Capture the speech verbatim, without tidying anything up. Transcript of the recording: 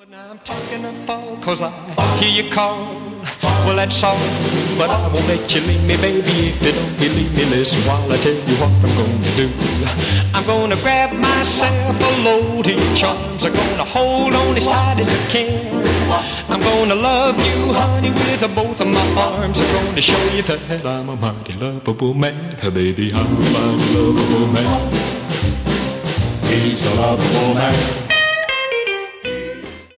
Now I'm taking a fall cause I hear you call. Well, that's all, but I won't let you leave me, baby. If you don't believe me, listen while I tell you what I'm gonna do. I'm gonna grab myself a load of your charms. I'm gonna hold on as tight as I can. I'm gonna love you, honey, with both of my arms. I'm gonna show you that I'm a mighty lovable man. Baby, I'm a mighty lovable man. He's a lovable man.